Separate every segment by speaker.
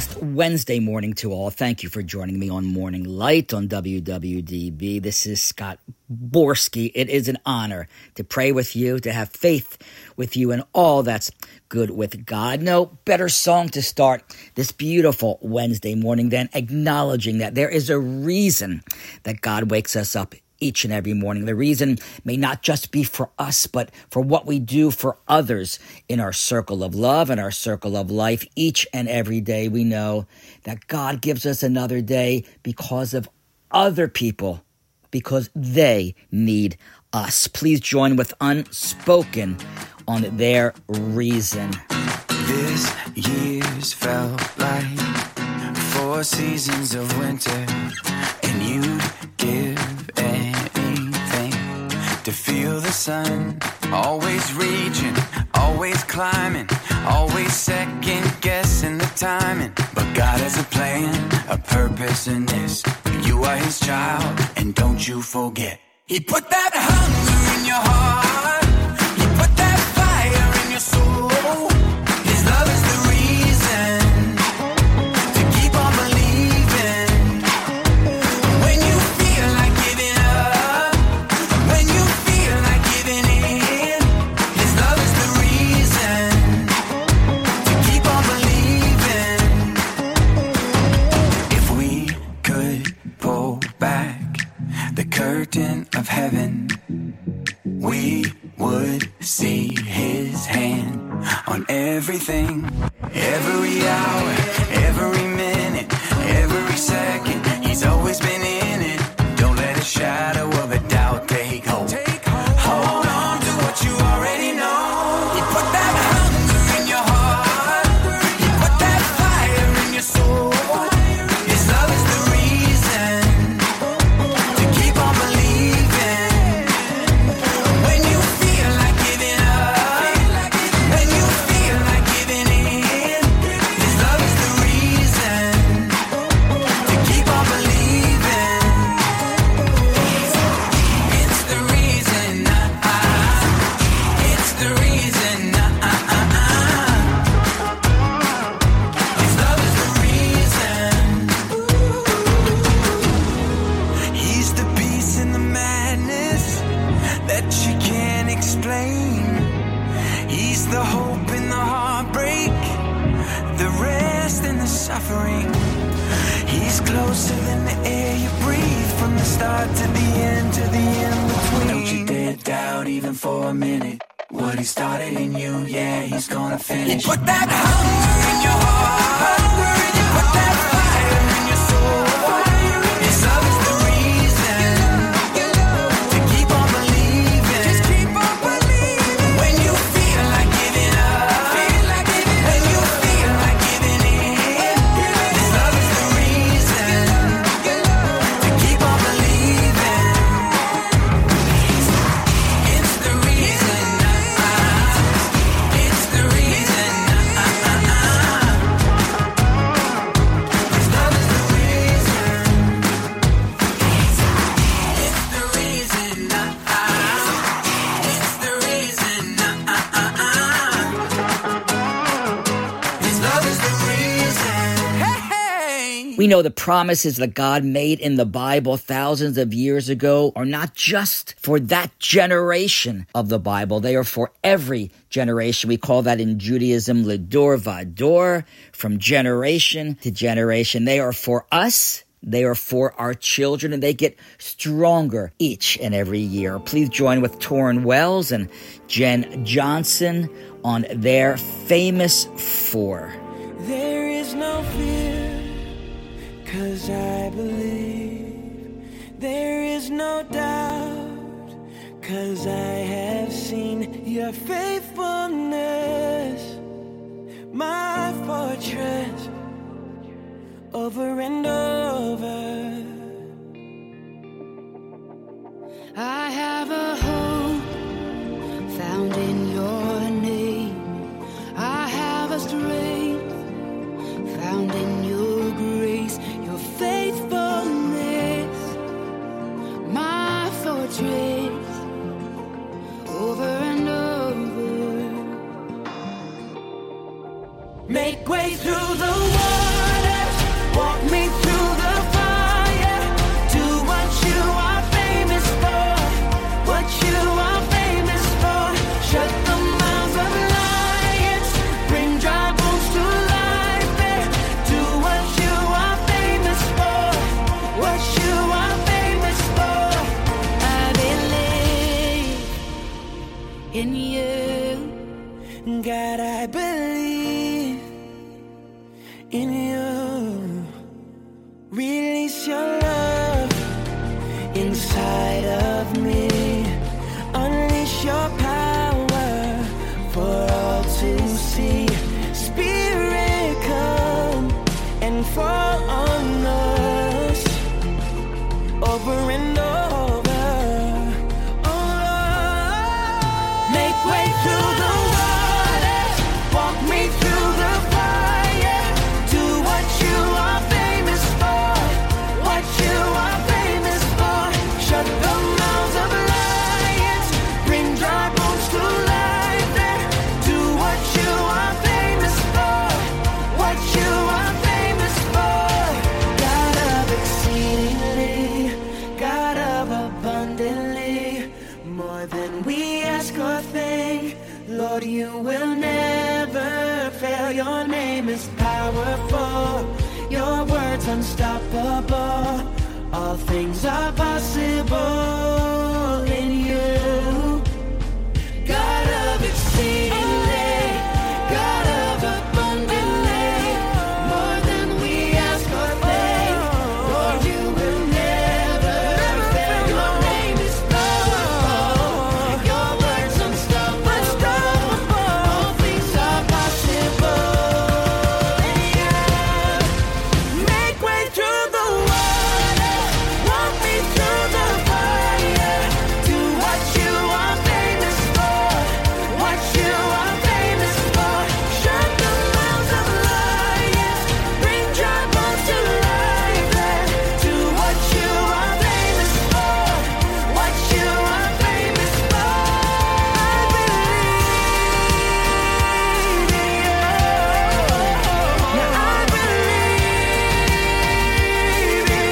Speaker 1: blessed Wednesday morning to all. Thank you for joining me on Morning Light on WWDB. This is Scott Borski. It is an honor to pray with you, to have faith with you, and all that's good with God. No better song to start this beautiful Wednesday morning than acknowledging that there is a reason that God wakes us up each and every morning. The reason may not just be for us, but for what we do for others in our circle of love and our circle of life. Each and every day we know that God gives us another day because of other people, because they need us. Please join with Unspoken on their reason.
Speaker 2: This year's felt like 4 seasons of winter, and you'd give anything to feel the sun. Always reaching, always climbing, always second guessing the timing. But God has a plan, a purpose in this. You are his child, and don't you forget. He put that hunger in your heart. He put that fire in your soul. His love is the reason to keep on believing. When you feel like giving up, when you feel like giving in, his love is the reason to keep on believing. If we could pull back the curtain of heaven, we would see his hand on everything. Every hour, every minute, every second, he's always been in it. Don't let a shadow of a doubt take hold. Hold on to what you already know. He put that hunger in your heart. He put that fire in your soul. His love is the reason to keep on believing. When you feel like giving up, when you feel like giving in, his love is the reason to keep on believing. It's the reason, it's the reason, his love is the reason. He's the peace in the madness that you can't explain. He's the hope in the heartbreak, the rest in the suffering. He's closer than the air you breathe, from the start to the end, to the in-between. Don't you dare doubt even for a minute what he started in you, yeah, he's gonna finish. He put that hunger in your heart. He put that fire in your soul. His love is the reason to keep on believing. Just keep on believing. When you feel like giving up, when you feel like giving in, his love is the reason to keep on believing. It's the reason. It's the reason. His love is the reason. It's the reason. It's the reason. His love is the reason. Hey.
Speaker 1: We know the promises that God made in the Bible thousands of years ago are not just for that generation of the Bible. They are for every generation. We call that in Judaism Ledor Vador, from generation to generation. They are for us. They are for our children, and they get stronger each and every year. Please join with Torrin Wells and Jen Johnson on their famous 4.
Speaker 3: There is no fear, 'cause I believe. There is no doubt, 'cause I have seen your faithfulness. My fortress, over and over.
Speaker 4: I have a hope found in your name. I have a strength found in your grace, your faithfulness, my fortress, over and over.
Speaker 3: Make way through the water.
Speaker 4: in you.
Speaker 3: God, I believe in you. Release your love inside of me. Unleash your power for all to see. Spirit, come and fall on us over and over. Oh Lord, make way through the waters, walk me through the fire. Do what you are famous for, what you are famous for. Shut the mouths of lions, bring dry bones to life. Do what you are famous for, what you are famous for. God of exceedingly, God of abundantly, more than we ask or think. Lord, you will never fail. Your name is powerful, your word's unstoppable. All things are possible in you. God of exceedingly, God of abundantly, more than we ask or think. Lord, you will never fail. Your name is powerful, your word's unstoppable. All things are possible in you. Make way through the water, walk me through the fire. Do what you are famous for, what you are famous for. Shut the mouths of lions, bring dry bones to life. Do what you are famous for, what you are famous for. I believe in you. Now I believe in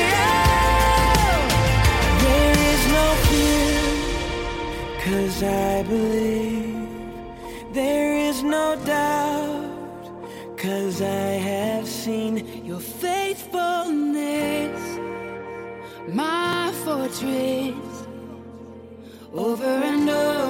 Speaker 3: you. There is no fear, 'cause I believe. There is no doubt, 'cause I have seen
Speaker 4: Your faithfulness, my fortress, over and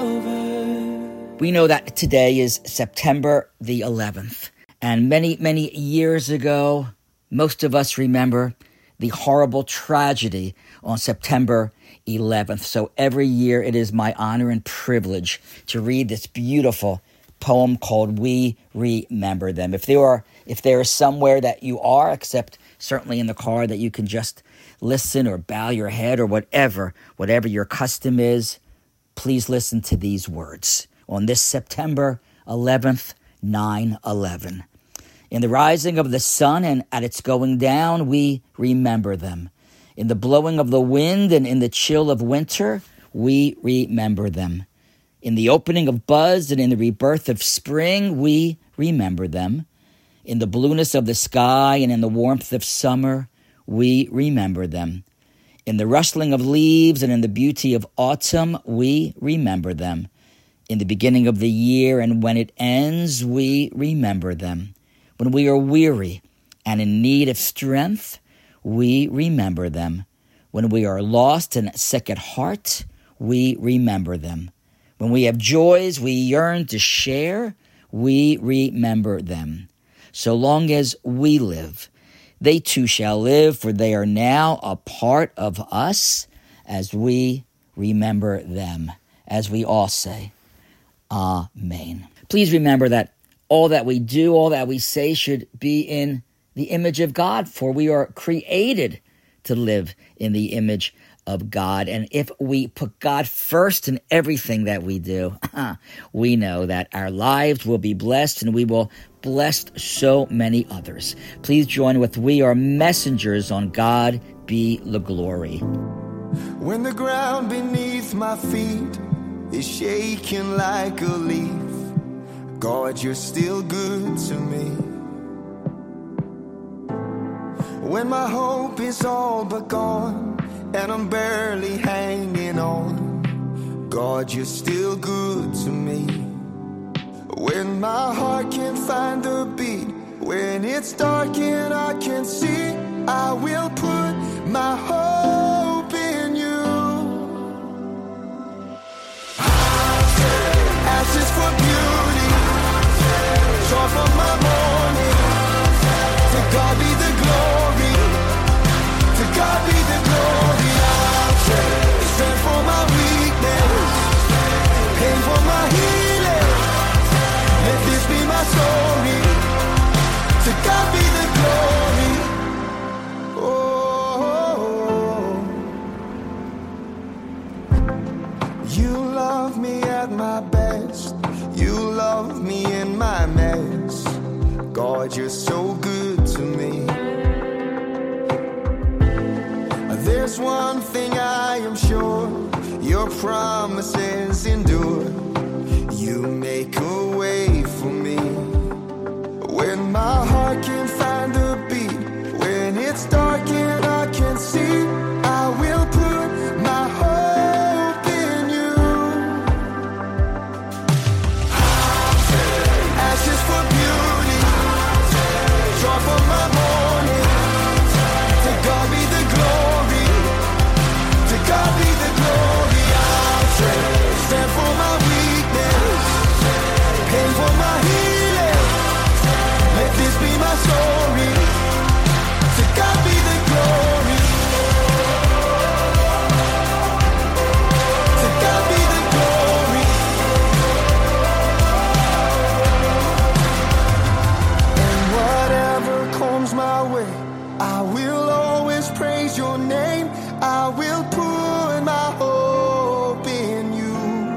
Speaker 4: over.
Speaker 1: We know that today is September the 11th. And many, many years ago, most of us remember the horrible tragedy on September 11th. So every year it is my honor and privilege to read this beautiful poem called We Remember Them. If there is somewhere that you are, except certainly in the car, that you can just listen or bow your head or whatever your custom is, please listen to these words. On this September 11th, 9/11. In the rising of the sun and at its going down, we remember them. In the blowing of the wind and in the chill of winter, we remember them. In the opening of buds and in the rebirth of spring, we remember them. In the blueness of the sky and in the warmth of summer, we remember them. In the rustling of leaves and in the beauty of autumn, we remember them. In the beginning of the year and when it ends, we remember them. When we are weary and in need of strength, we remember them. When we are lost and sick at heart, we remember them. When we have joys we yearn to share, we remember them. So long as we live, they too shall live, for they are now a part of us as we remember them. As we all say, Amen. Please remember that all that we do, all that we say should be in the image of God, for we are created to live in the image of God. And if we put God first in everything that we do, we know that our lives will be blessed and we will bless so many others. Please join with We Are Messengers on God Be the Glory.
Speaker 5: When the ground beneath my feet is shaking like a leaf, God, you're still good to me. When my hope is all but gone and I'm barely hanging on, God, you're still good to me. When my heart can't find a beat, when it's dark and I can't see, I will put my hope in you. I'll say healing. Let this be my story. To God be the glory. You love me at my best. You love me in my mess. God, you're so good to me. There's one thing I am sure, your promises endure. You make a way for me. When my heart can't find the beat, when it's dark and I can't see, I will put my hope in you. Ashes for beauty, joy for my morning. To God be the glory. To God be the glory. I'll stand for my weakness, pain for my healing. Let this be my story. To God be the glory. To God be the glory. And whatever comes my way, I will always praise your name. I will put my hope in you.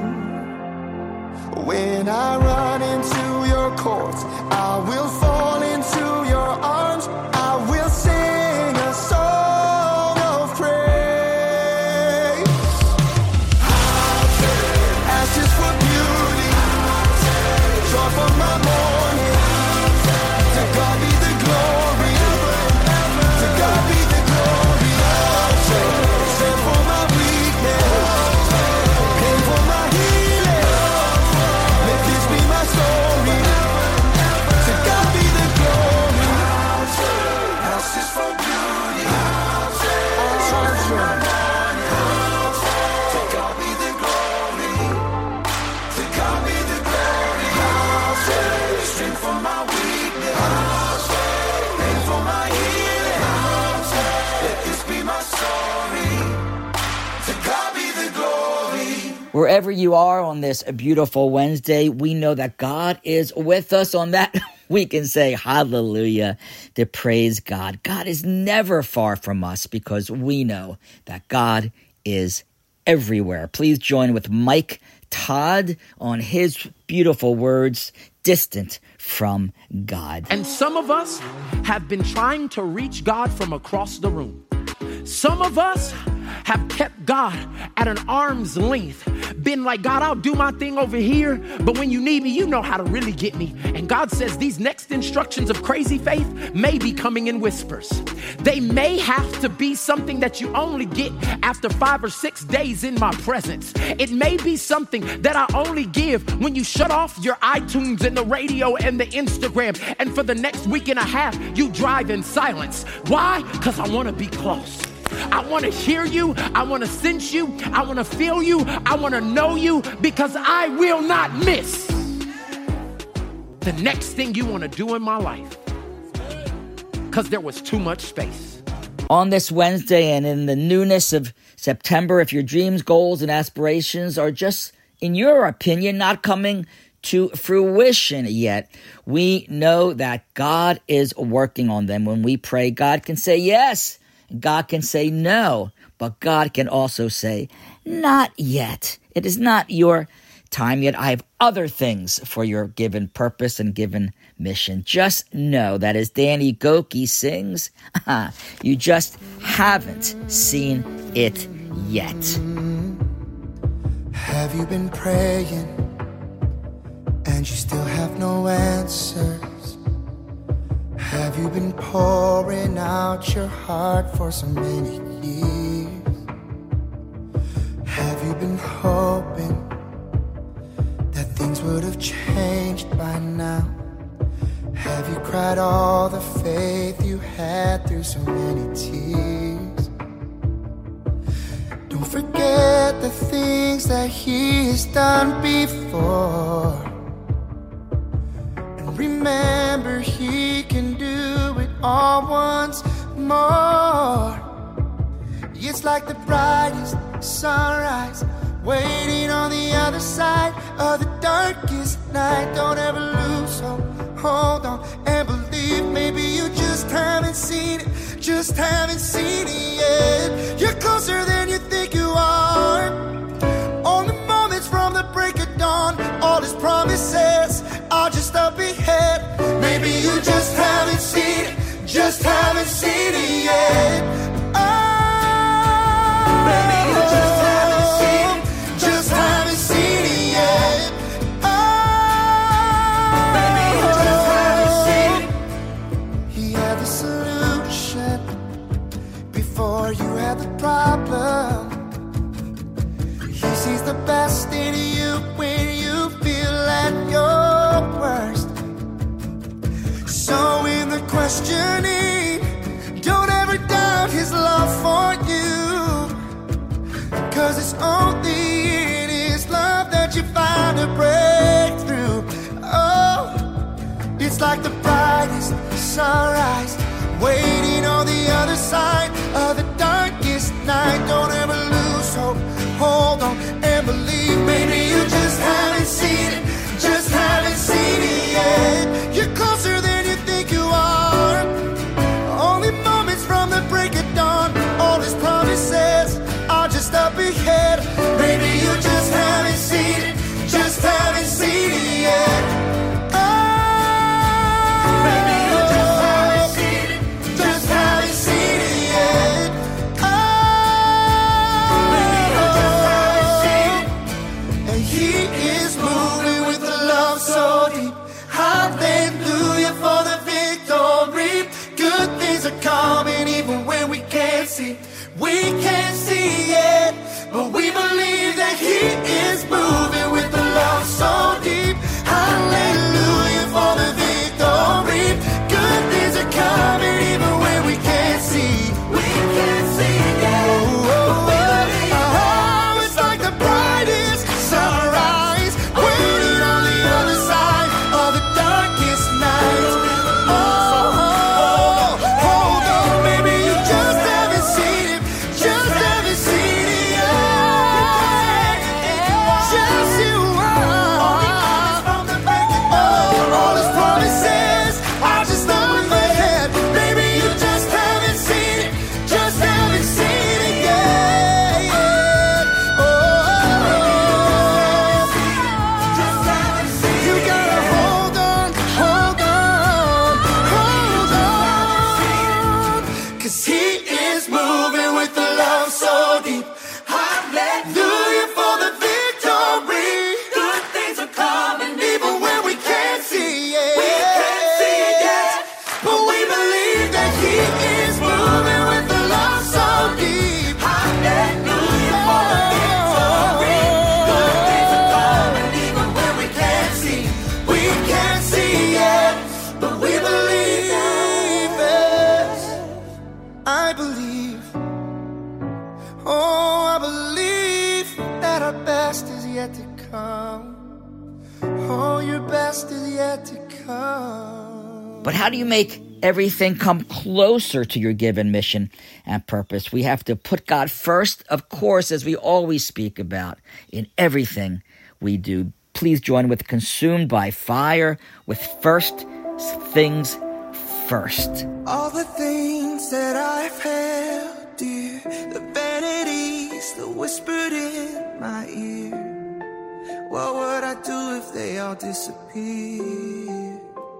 Speaker 5: When I run into your courts, I will fall into your arms. I will sing a song of praise. Ashes for beauty, joy for my morning. To God be the glory. To God be the glory. I'll stand for my weakness, pain for my healing. Let this be my story. To God be the glory. Ashes for beauty, joy for my morning. To God be the glory. To God be the glory. Strength for my weakness, pain for my healing. Let this be my story. To God be the glory.
Speaker 1: Wherever you are on this beautiful Wednesday, we know that God is with us. On that, we can say hallelujah to praise God. God is never far from us because we know that God is everywhere. Please join with Mike Todd on his beautiful words, Distant from God.
Speaker 6: And some of us have been trying to reach God from across the room. Some of us have kept God at an arm's length, been like, God, I'll do my thing over here, but when you need me, you know how to really get me. And God says these next instructions of crazy faith may be coming in whispers. They may have to be something that you only get after 5 or 6 days in my presence. It may be something that I only give when you shut off your iTunes and the radio and the Instagram, and for the next week and a half, you drive in silence. Why? Because I want to be close. I want to hear you. I want to sense you. I want to feel you. I want to know you, because I will not miss the next thing you want to do in my life, because there was too much space.
Speaker 1: On this Wednesday and in the newness of September, if your dreams, goals, and aspirations are just, in your opinion, not coming to fruition yet, we know that God is working on them. When we pray, God can say yes. God can say no, but God can also say, not yet. It is not your time yet. I have other things for your given purpose and given mission. Just know that as Danny Gokey sings, you just haven't seen it yet.
Speaker 5: Have you been praying and you still have no answers? Have you been pouring out your heart for so many years? Have you been hoping that things would have changed by now? Have you cried all the faith you had through so many tears? Don't forget the things that He has done before. And remember, He can do it all once more. It's like the brightest sunrise waiting on the other side of of the darkest night. Don't ever lose hope, hold on and believe. Maybe you just haven't seen it, just haven't seen it yet. You're closer than you think you are. Only moments from the break of dawn. All his promises are just up ahead. Maybe you just haven't seen it, just haven't seen it yet. Maybe you just haven't seen it, just haven't seen it yet. Maybe you just haven't seen it. He had the solution before you had the problem. He sees the best in you when you feel at your worst. So in the questioning, don't ever doubt his love for you, 'cause it's only in his love that you find a breakthrough. Oh, it's like the brightest sunrise waiting on the other side of the darkest night. Don't ever lose hope, hold on and believe. Maybe you just haven't seen it, just haven't seen it yet. You're closer than you think you are. Only moments from the break of dawn. All his promises are just up ahead. Maybe you just haven't seen it, just haven't seen it yet. Maybe you just haven't seen it, just haven't seen it yet. Maybe you just haven't seen it. And he is moving with a love so deep. Hallelujah for the victory. Good things are coming even when we can't see. We can't see it, but we believe that he is moving with a love so deep. Hallelujah for the victory. Good things are coming even when we can't see. We can't see it. Oh, it's like the brightest sunrise waiting on the other side of the darkest night. Oh, hold on, maybe you just haven't seen it, just haven't seen it yet. Just you are. All his promises are just up ahead. Maybe you just haven't seen it, just haven't seen it yet. Oh, just haven't seen it. You gotta hold on, hold on, hold on, 'cause he is moving with the love so deep. Hallelujah for the victory. Good things are coming even when we can't see it. We can't see it yet, but we believe that he is moving with the love so deep. Hallelujah for the victory. Good things are coming even when we can't see. We can't see it, but we believe it. I believe. Oh, I believe that our best is yet to come. Oh, your best is yet to come.
Speaker 1: But how do you make everything come closer to your given mission and purpose? We have to put God first, of course, as we always speak about in everything we do. Please join with Consumed by Fire with First Things First.
Speaker 5: All the things that I've held dear, the vanities that whispered in my ear, what would I do if they all disappeared?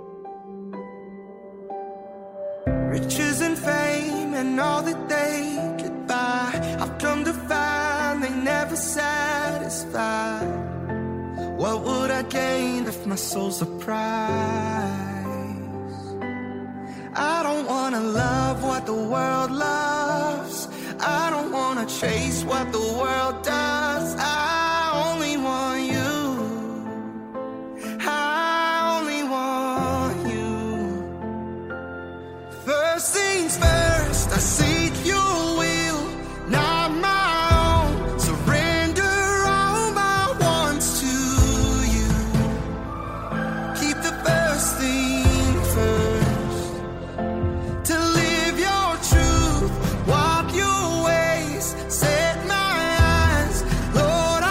Speaker 5: Riches and fame and all that they could buy, I've come to find they never satisfy. What would I gain if my soul's a prize? I don't wanna love what the world loves. I don't wanna chase what the world does. I only want you. I only want you. First things first, I seek your will, not my own. Surrender all my wants to you. Keep the first thing first. To live your truth, walk your ways, set my eyes, Lord,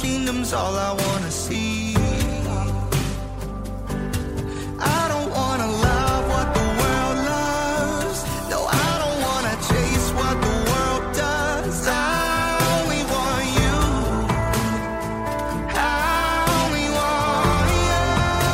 Speaker 5: kingdom's all I wanna see. I don't wanna love what the world loves. No, I don't wanna chase what the world does. I only want you. I only want you.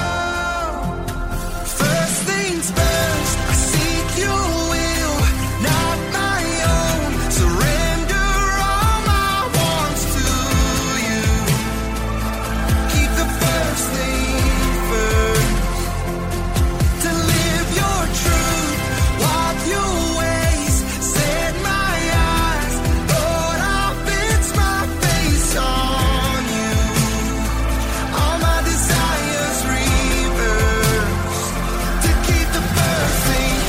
Speaker 5: First things first, I seek your will, not my own. Surrender all my wants to you. Keep the first thing first. To live your truth, walk your ways, set my eyes. Lord, I'll fix my face on you. All my desires reversed. To keep the first thing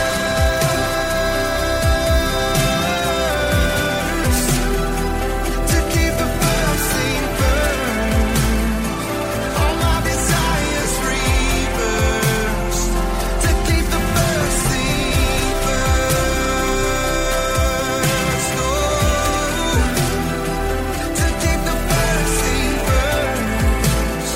Speaker 5: first. To keep the first thing first. All my desires reversed. To keep the first thing first. Oh, to keep the first thing first.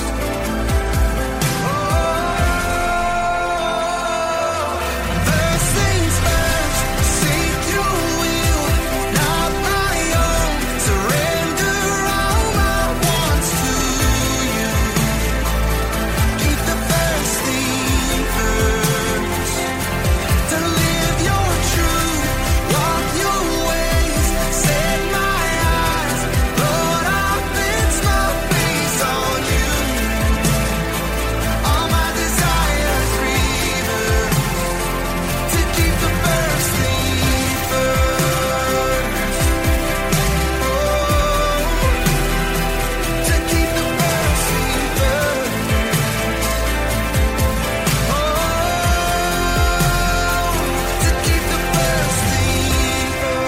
Speaker 5: First things first, seek your will, not my own. Surrender all my wants to you. Keep the first thing first. To live your truth, walk your ways, set my eyes. Lord, I'll fix my face on you. All my desires reversed. To keep the first thing first. Oh, to keep the first thing first. Oh, to keep the first thing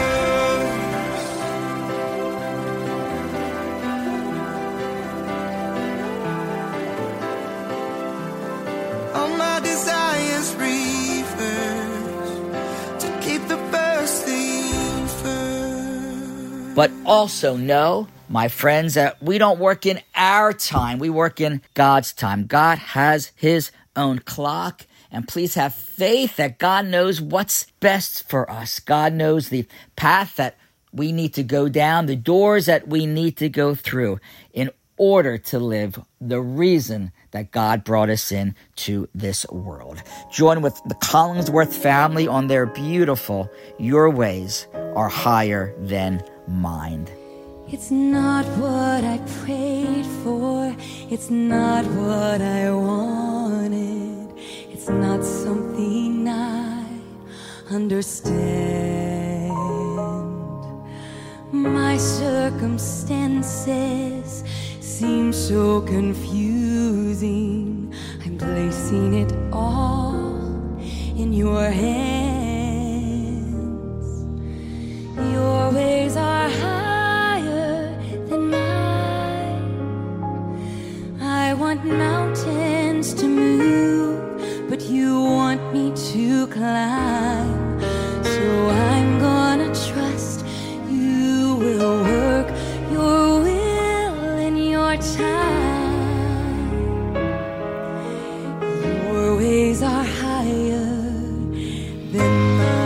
Speaker 5: first. All my desires reversed. To keep the first thing first.
Speaker 1: But also know, my friends, that we don't work in our time. We work in God's time. God has his own clock. And please have faith that God knows what's best for us. God knows the path that we need to go down, the doors that we need to go through in order to live the reason that God brought us into this world. Join with the Collingsworth family on their beautiful Your Ways Are Higher Than Mine.
Speaker 4: It's not what I prayed for. It's not what I wanted. It's not something I understand. My circumstances seem so confusing. I'm placing it all in your hands. Your ways are higher than mine. I want mountains to move, but you want me to climb. So I'm gonna trust you will work your will in your time. Your ways are higher than mine.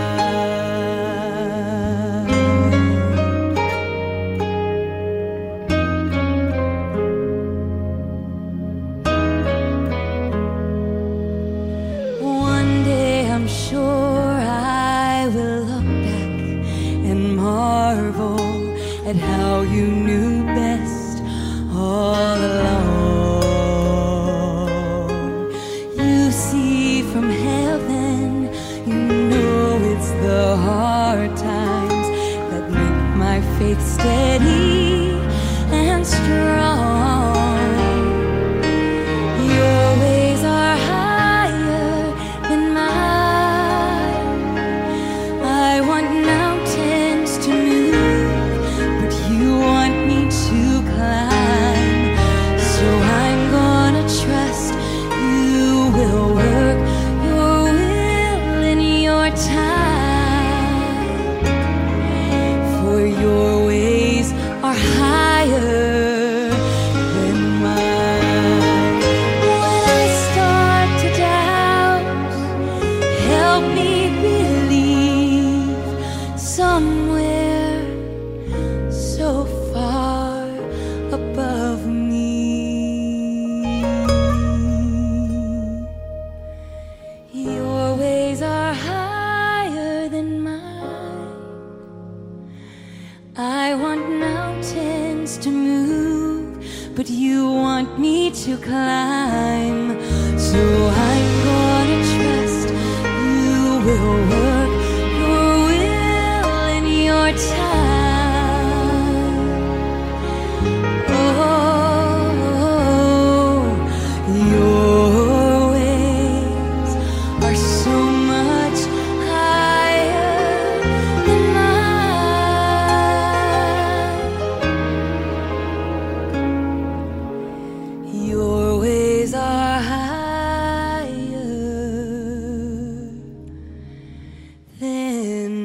Speaker 4: One day I'm sure I will look back and marvel at how you knew best all along. You see from heaven, you know it's the hard times that make my faith steady and strong. Your ways are higher than mine. I want mountains to move, but you want me to climb. So I'm gonna trust you will work your will in your time. For your ways are higher me believe somewhere so far above me. Your ways are higher than mine. I want mountains to move, but you want me to climb. So I'm gonna trust you will work your will in your time. Oh, your ways are so much higher than mine. Your ways are higher than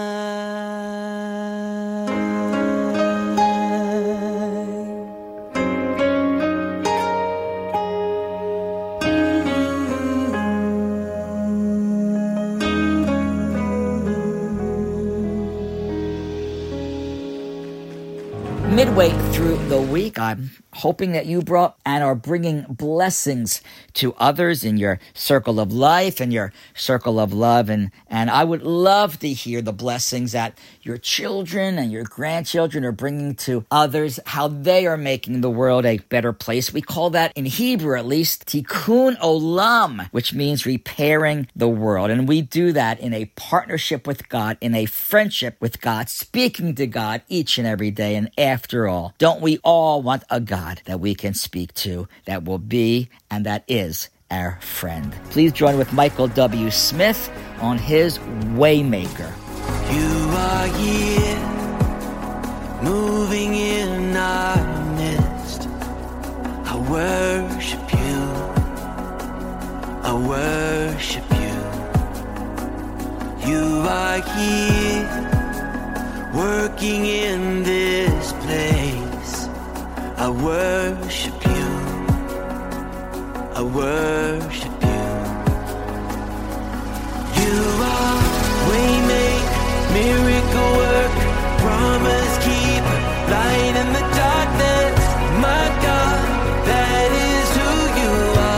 Speaker 1: Midway through the week, I'm hoping that you brought and are bringing blessings to others in your circle of life and your circle of love. And I would love to hear the blessings that your children and your grandchildren are bringing to others, how they are making the world a better place. We call that, in Hebrew at least, tikkun olam, which means repairing the world. And we do that in a partnership with God, in a friendship with God, speaking to God each and every day. And after all, don't we all want a God that we can speak to, that will be and that is our friend? Please join with Michael W. Smith on his Waymaker.
Speaker 2: You are here, moving in our midst. I worship you, I worship you. You are here, working in this place. I worship you, I worship you. You are waymaker, miracle worker, promise keeper, light in the darkness. My God, that is who you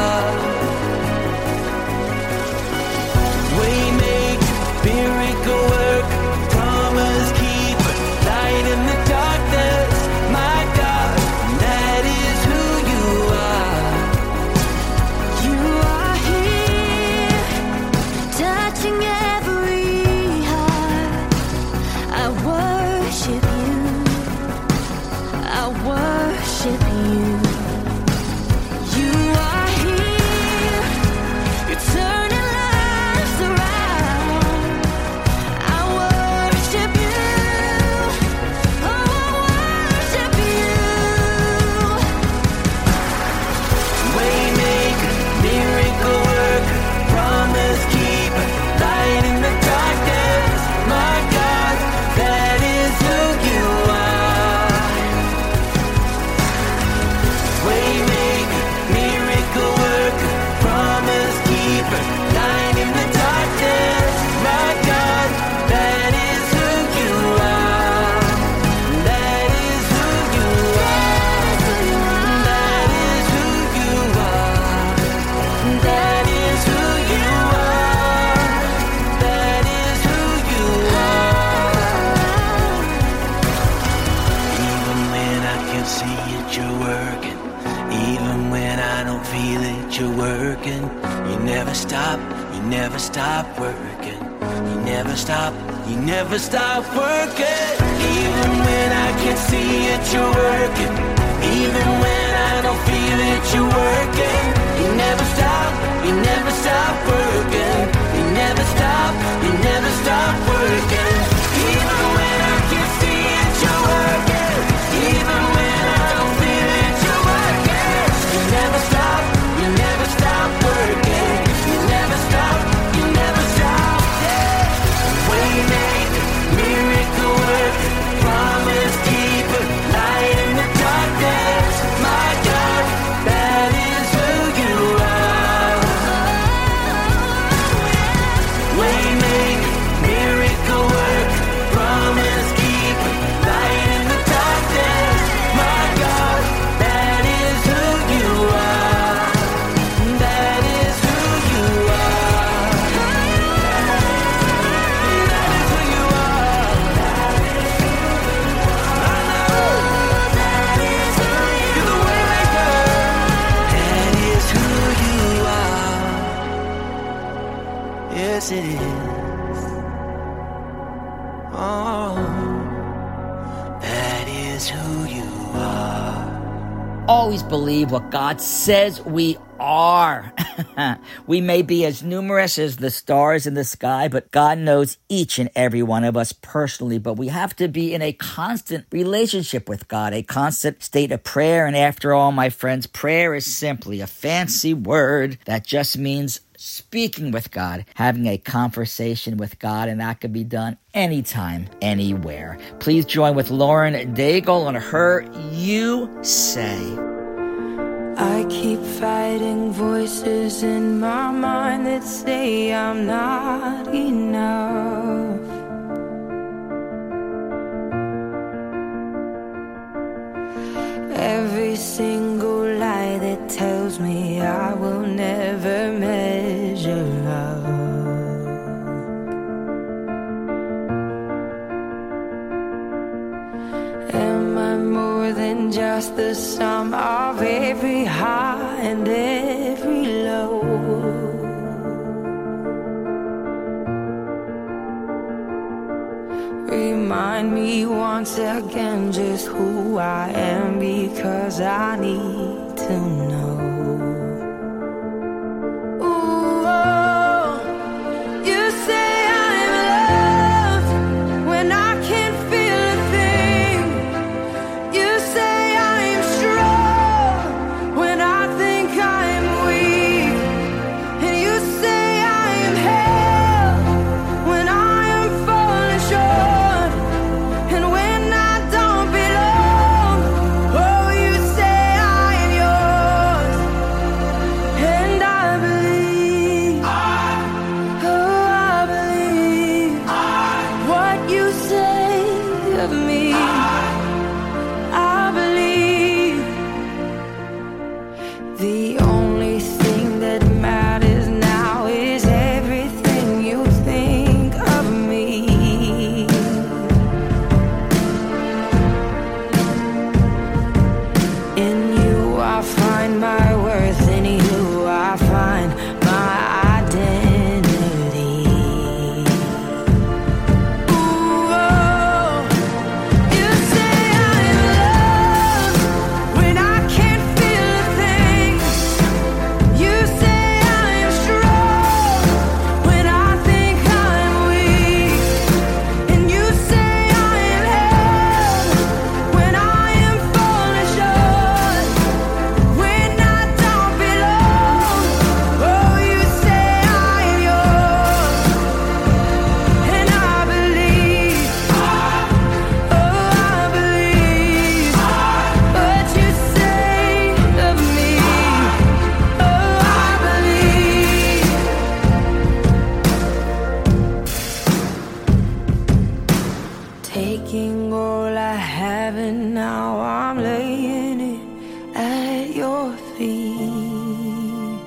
Speaker 2: are. Waymaker, miracle worker, promise keeper, light in the darkness. My God, that is who you are.
Speaker 4: you are here, touching every heart. I worship you, I worship you. You are here, you're turning lives around. I worship you, oh, I worship you.
Speaker 2: Waymaker, miracle worker, promise keeper, light in the darkness. My God, that is who you are. Waymaker, miracle worker, promise keeper, light in the darkness. My God, that is who you are. That is who you are. That is who you are. That is who you are. That is who you are. Even when I can't see it, you're working. Even when I don't feel it, you're working. You never stop working. You never stop working. Even when I can't see it, you're working. Even when I don't feel it, you're working. You never stop working. You never stop working. Even when I can't see it, you're working. Even when I don't feel it, you're working. You never stop working. You never stop, yeah. Waymaker, miracle worker, promise keeper, light in the darkness. My God, that is who you are.
Speaker 1: always believe what God says we are. We may be as numerous as the stars in the sky, but God knows each and every one of us personally. But we have to be in a constant relationship with God, a constant state of prayer. And after all, my friends, prayer is simply a fancy word that just means speaking with God, having a conversation with God, and that can be done anytime, anywhere. Please join with Lauren Daigle on her You Say.
Speaker 4: I keep fighting voices in my mind that say I'm not enough. Every single lie that tells me I will never measure up. Am I more than just the sum of every high and every low? Remind me once again just who I am, because I need to know. Ooh, oh, you say I'm loved when I can't feel a thing. You say I'm strong when I think I'm weak. And you say I am held when I am falling short. And when I don't belong, oh, you say I am yours. And I believe, oh, I believe what you say of me. I believe the only thing that matters now is everything you think of me. In you I find my worth, in you I find my identity. Ooh, oh, you say I'm loved when I can't feel a thing. You say I'm strong when I think I'm weak. And you say I am held when I am falling short. When I don't belong, oh, you say I am yours. And I believe, oh, I believe what you say of me. Oh, I believe. Taking all I have and now I'm laying it at your feet.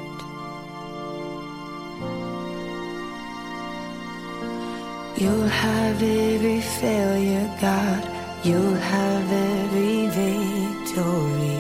Speaker 4: You'll have every failure, God. You'll have every victory.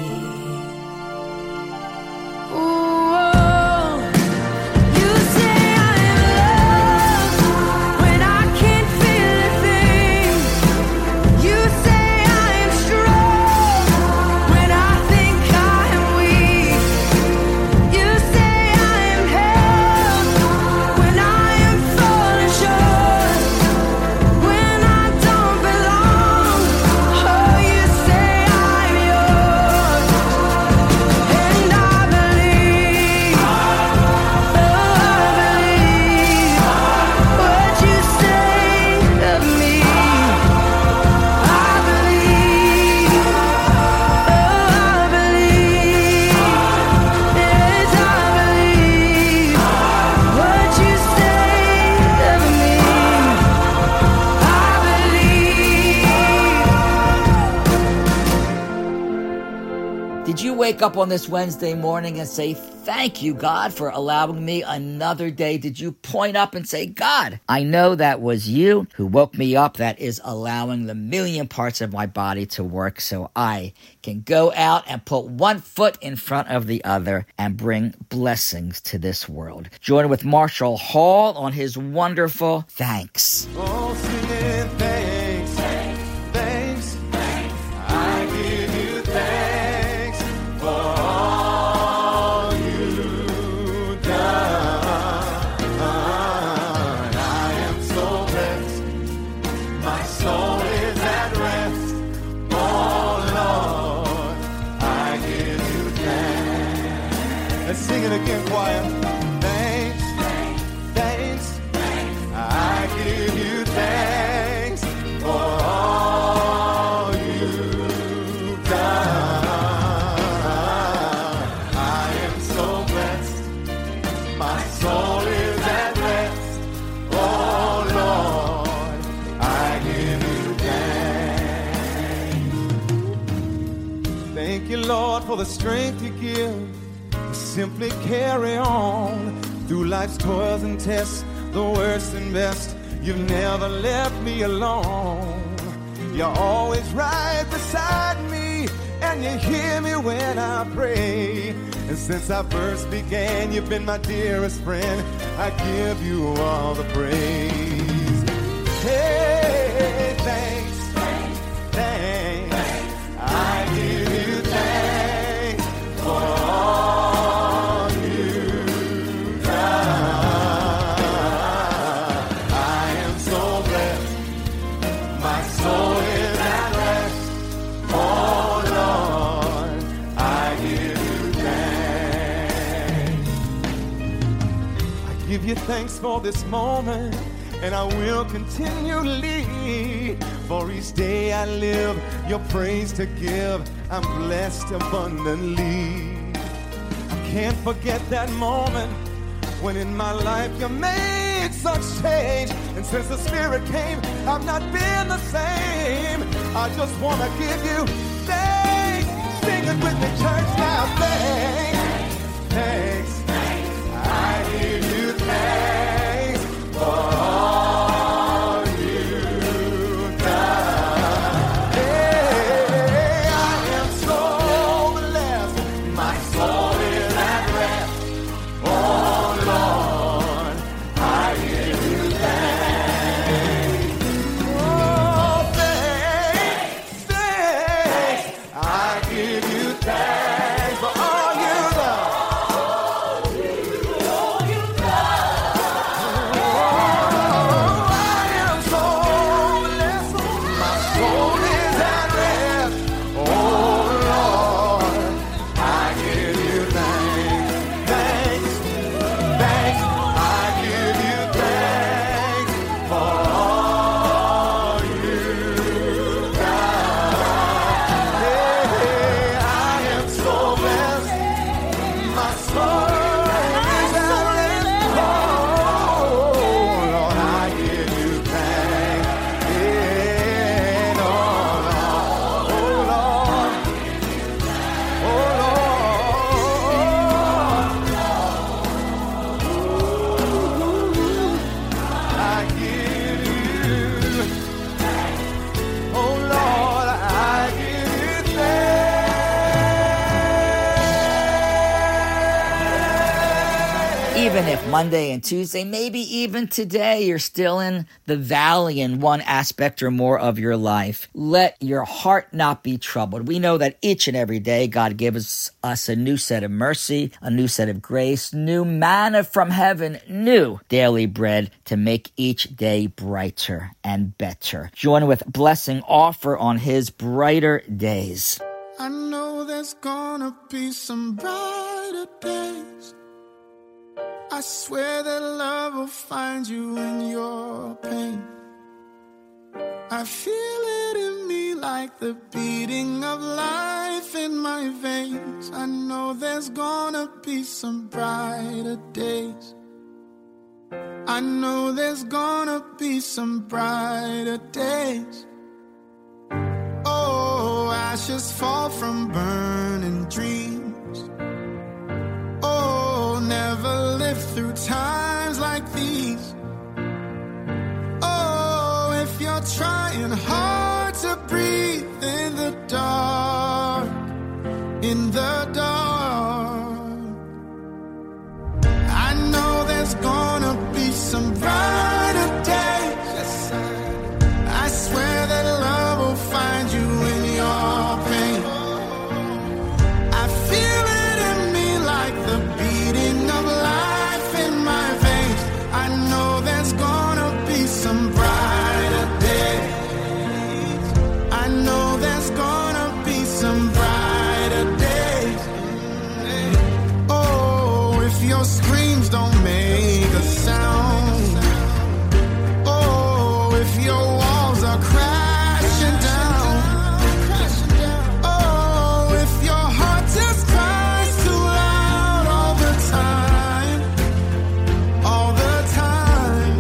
Speaker 4: Ooh, oh, you say I'm loved when I can't feel a thing. You say I'm strong when I think I'm weak. You say I'm held when I am falling short. When I don't belong, oh, you say I'm yours. And I believe, oh, I believe what you say of me. I believe, oh, I believe, yes, I believe what you say of me. I believe.
Speaker 1: Did you wake up on this Wednesday morning and say, thank you, God, for allowing me another day? Did you point up and say, God, I know that was you who woke me up, that is allowing the million parts of my body to work so I can go out and put one foot in front of the other and bring blessings to this world. Join with Marshall Hall on his wonderful Thanks.
Speaker 5: Oh, singing thanks, thanks, thanks. I give you thanks for Sing it again, choir. Thanks, thanks, I give you thanks for all you've done. I am so blessed, my soul is at rest. Oh Lord, I give you thanks. Thank you, Lord, for the strength you give. Simply carry on through life's toils and tests, the worst and best. You've never left me alone. You're always right beside me, and you hear me when I pray. And since I first began, you've been my dearest friend. I give you all the praise. Hey, thanks, thanks. I give you thanks for all you've done. I am so blessed, my soul is at rest. Oh Lord, I give you thanks. I give you thanks for this moment, and I will continually. For each day I live, your praise to give. I'm blessed abundantly. I can't forget that moment when in my life you made such change. And since the Spirit came, I've not been the same. I just want to give you thanks. Sing it with me, church, now. Thanks, thanks. I give you thanks for all you've done. Hey, I am so blessed. My soul is at rest. Oh Lord, I give you thanks. Oh, thanks, thanks. I give you thanks for all you've done.
Speaker 1: Even if Monday and Tuesday, maybe even today, you're still in the valley in one aspect or more of your life, let your heart not be troubled. We know that each and every day God gives us a new set of mercy, a new set of grace, new manna from heaven, new daily bread to make each day brighter and better. Join with Blessing Offer on his brighter days.
Speaker 5: I know there's gonna be some brighter days. I swear that love will find you in your pain. I feel it in me like the beating of life in my veins. I know there's gonna be some brighter days. I know there's gonna be some brighter days. Oh, ashes fall from burning dreams. Oh, never lived through times like these. Oh, if you're trying hard to breathe in the dark, in the dark, I know there's gonna be some brighter days. Yes, I swear that love will find you in your pain. I feel it in me like the beating of life in my veins. I know there's gonna be some brighter days. I know there's gonna be some brighter days. your walls are crashing down. Oh, if your heart just cries too loud all the time, all the time.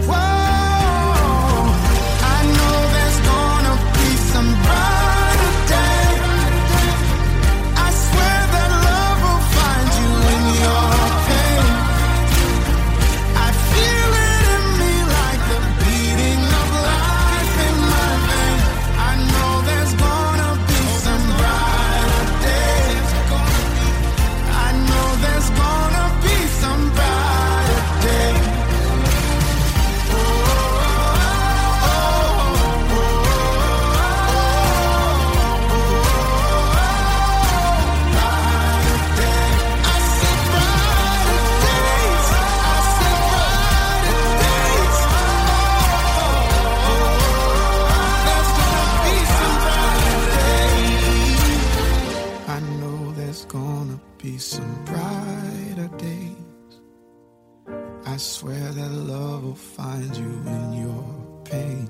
Speaker 5: Whoa, I know there's gonna be some brighter day. I swear that love will find you in your pain. I feel it in me like the beating of life in my veins. I know there's gonna be some brighter days. I know there's gonna be some brighter days. I know there's gonna be some brighter days. I swear that love will find you in your pain.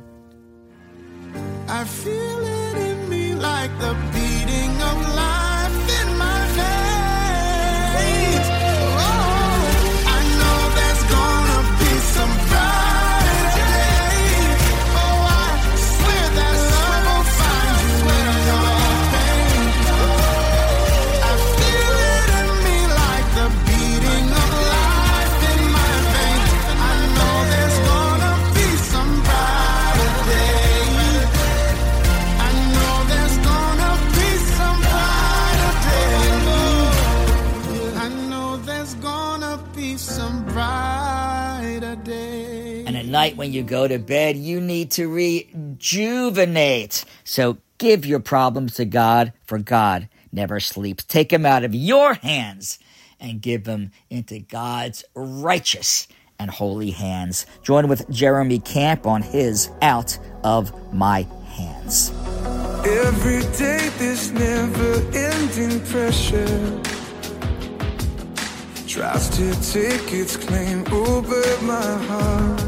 Speaker 5: I feel it in me like the beating of life in my veins. Oh, I know there's gonna be some brighter days. Oh, I swear that love will find you in your pain. I feel it in me like the beating of life in my veins. I know there's gonna be some brighter days. I know there's gonna be some brighter days. I know there's gonna be some brighter days.
Speaker 1: And at night when you go to bed, you need to rejuvenate. So give your problems to God, for God never sleeps. Take them out of your hands and give them into God's righteous and holy hands. Join with Jeremy Camp on his Out of My Hands.
Speaker 2: Every day this never-ending pressure tries to take its claim over my heart.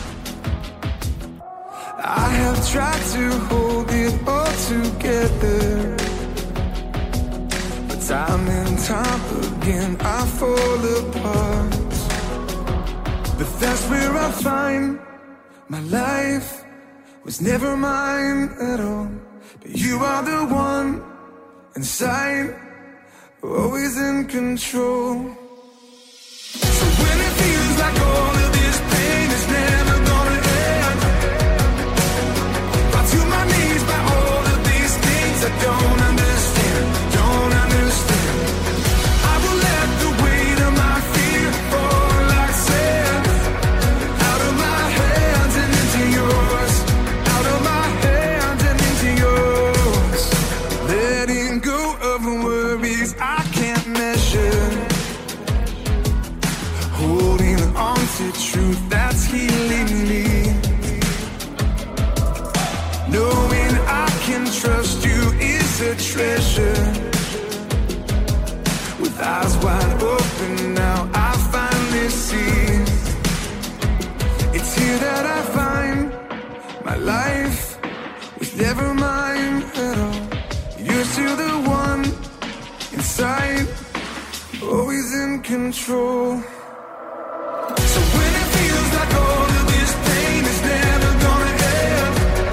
Speaker 2: I have tried to hold it all together, but time and time again I fall apart. But that's where I find my life was never mine at all. But you are the one inside, always in control. So when it feels like all of this pain is never gonna end, to my knees by all of these things I don't understand, don't understand. I will let the weight of my fear fall like sand, out of my hands and into yours, out of my hands and into yours. Letting go of worries I can't measure, holding on to truth that's healing me. Knowing I can trust you is a treasure. With eyes wide open now I finally see. It's here that I find my life was never mine at all. You're still the one inside, always in control. So when it feels like all of this pain is never gonna end,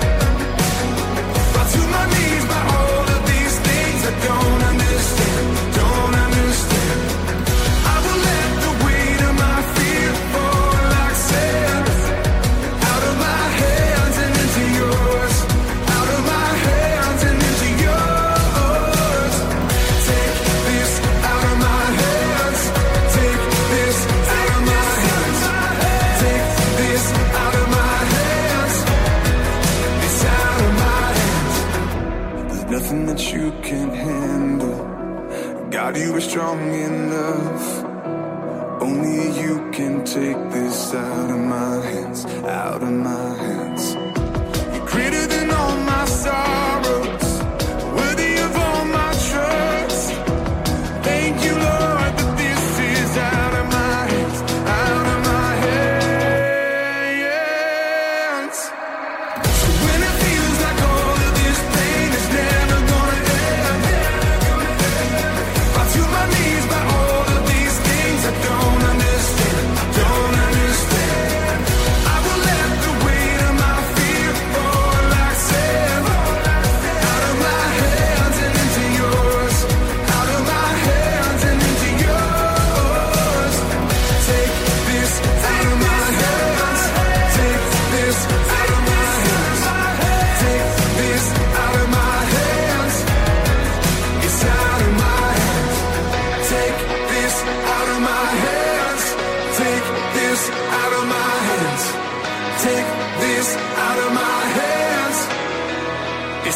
Speaker 2: to my knees by all of these things I don't understand, don't understand. I will let the weight of my fear fall like sand, out of my hands and into yours, out of my hands and into yours. Take this out of my hands, take this out of my hands, take this out of my hands, it's out of my hands. Nothing that you can't handle. God, you are strong enough. Only you can take this out of my hands, out of my hands. You're greater than all my sorrows, worthy of all my trust. Thank you, Lord, that this is out of my hands, out of my hands.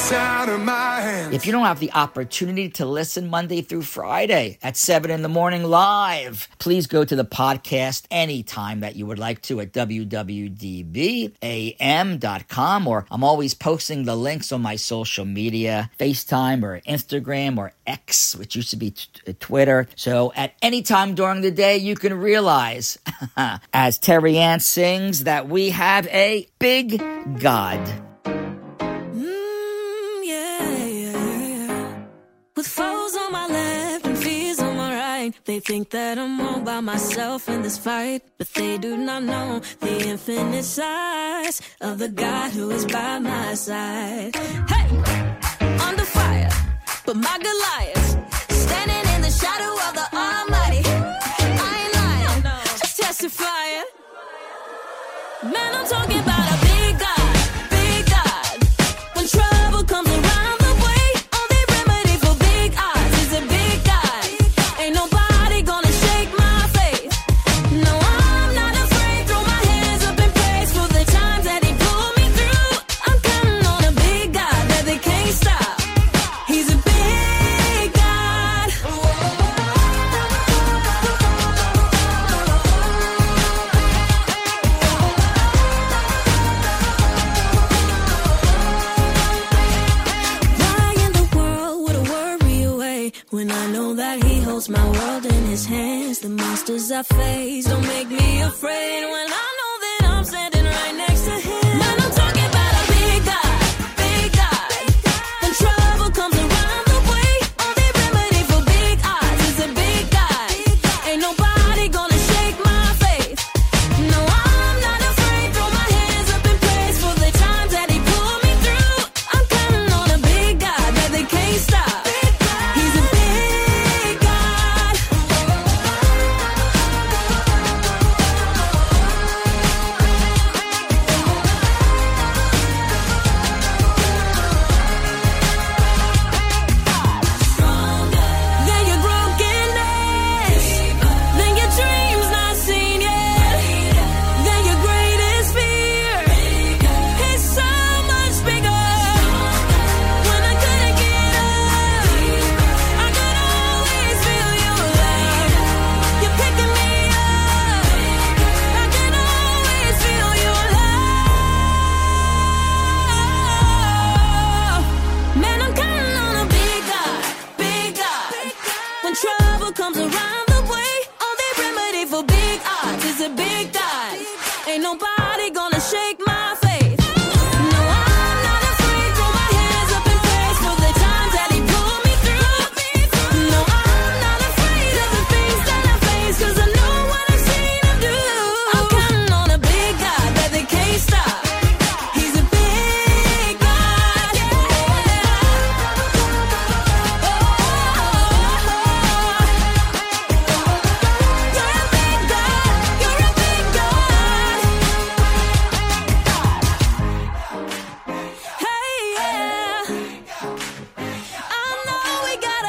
Speaker 5: it's out of my hands.
Speaker 1: If you don't have the opportunity to listen Monday through Friday at 7 in the morning live, please go to the podcast anytime that you would like to at www.dbam.com, or I'm always posting the links on my social media, FaceTime or Instagram or X, which used to be Twitter. So at any time during the day, you can realize, as Terry Ann sings, that we have a big God.
Speaker 4: With foes on my left and fears on my right, they think that I'm all by myself in this fight, but they do not know the infinite size of the God who is by my side. Hey, under fire, but my Goliath standing in the shadow of the Almighty. I ain't lying, just testifying. Man, I'm talking about a big God, big God. When trouble comes around, my world in his hands. The monsters I face don't make me afraid when I know that I'm standing right next to him. Man, I'm talking about a big God, big God. When trouble comes around the way, only remedy for big odds is a big God. Ain't nobody gonna shake my faith. No, I'm not afraid. Throw my hands up in praise for the times that he pulled me through. I'm counting on a big God that they can't stop. He's a big God. Than your brokenness, than your dreams not seen yet, than your greatest fear. It's so much bigger. When I couldn't get up, I could always feel your love. You're picking me up. I can always feel your love. Man, I'm counting on a big God, big God. When trouble comes around the way, only remedy for big odds is a big God. Ain't nobody gonna shake my faith. No, I'm not afraid. Throw my hands up in praise for the times that he pulled me through. No, I'm not afraid of the things that I face, 'cause I know what I've seen him do. I'm counting on a big God that they can't stop. He's a big God. You're a big God. You're a big God. Hey, yeah. I know we got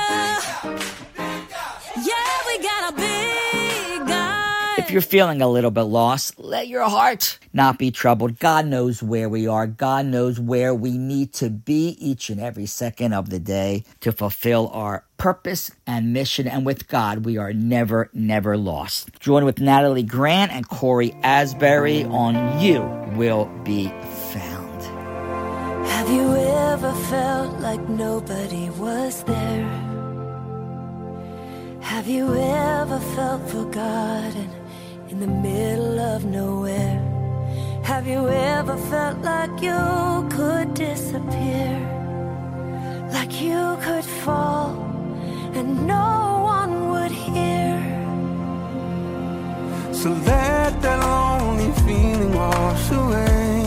Speaker 4: a big God.
Speaker 1: If you're feeling a little bit lost, let your heart not be troubled. God knows where we are. God knows where we need to be each and every second of the day to fulfill our purpose and mission. And with God, we are never, never lost. Join with Natalie Grant and Corey Asbury on You Will Be Found.
Speaker 4: Have you ever felt like nobody was there? Have you ever felt forgotten in the middle of nowhere? Have you ever felt like you could disappear? Like you could fall and no one would hear?
Speaker 5: So let that lonely feeling wash away.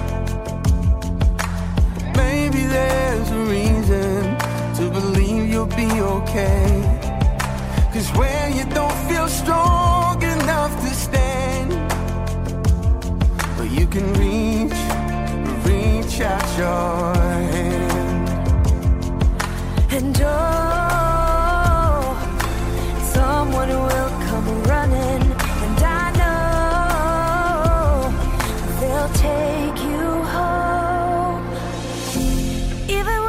Speaker 5: Maybe there's a reason to believe you'll be okay. 'Cause when you don't feel strong enough to stand, but you can reach out your hand.
Speaker 4: And oh, someone will come running, and I know they'll take you home. Even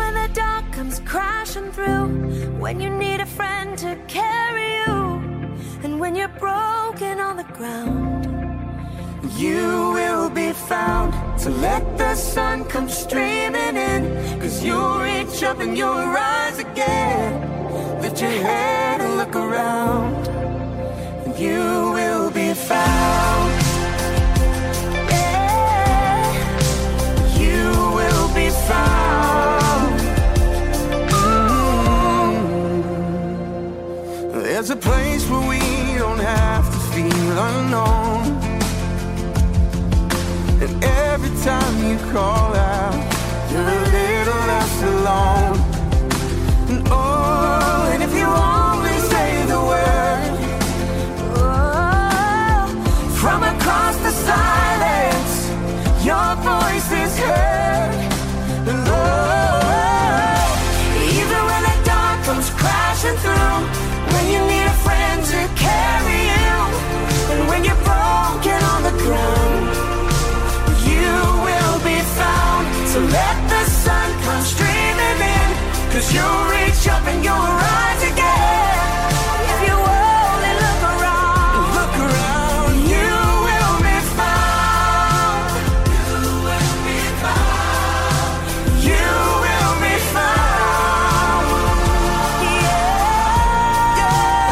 Speaker 4: when you need a friend to carry you, and when you're broken on the ground,
Speaker 5: You will be found. So let the sun come streaming in, 'cause you'll reach up and you'll rise again. Lift your head and look around, and you will be found.
Speaker 4: yeah.
Speaker 5: You will be found. There's a place where we don't have to feel unknown, and every time you call out, you're a little less alone. And oh, and if you only say the word,
Speaker 4: Oh,
Speaker 5: from across the silence, your voice is heard. And oh, even when the dark comes crashing through, when you need a friend to carry you, and when you're broken on the ground, you will be found. So let the sun come streaming in, 'cause you'll reach up and you'll rise again.
Speaker 4: if you only look around,
Speaker 5: Look around, you will be found. You will be found. You will be found.
Speaker 4: yeah.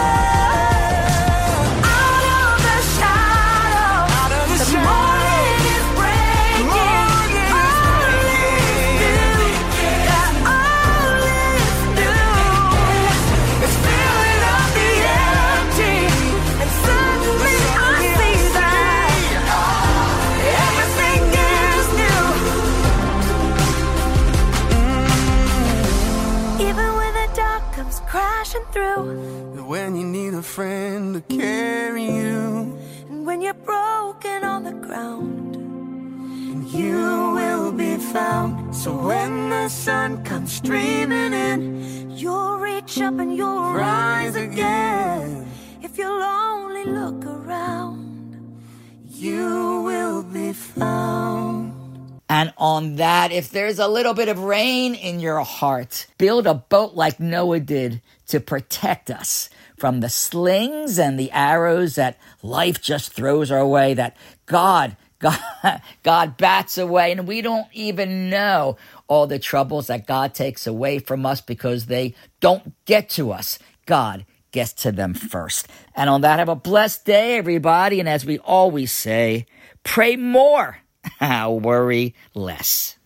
Speaker 4: Out of the shadows,
Speaker 5: Out of the
Speaker 4: the
Speaker 5: shadows.
Speaker 4: morning is breaking.
Speaker 5: Morning is breaking.
Speaker 4: That all is new.
Speaker 5: It's filling up the empty,
Speaker 4: And suddenly I see that
Speaker 5: everything is new.
Speaker 4: even when the dark comes crashing through,
Speaker 5: When you need a friend to carry you,
Speaker 4: and when you're broken on the ground,
Speaker 5: you will be found. So when the sun comes streaming in,
Speaker 4: you'll reach up and you'll
Speaker 5: rise again.
Speaker 4: if you'll only look around.
Speaker 5: You will be found.
Speaker 1: And on that, if there's a little bit of rain in your heart, build a boat like Noah did to protect us from the slings and the arrows that life just throws our way, that God bats away, and we don't even know all the troubles that God takes away from us because they don't get to us. God gets to them first. And on that, have a blessed day, everybody. And as we always say, pray more, worry less.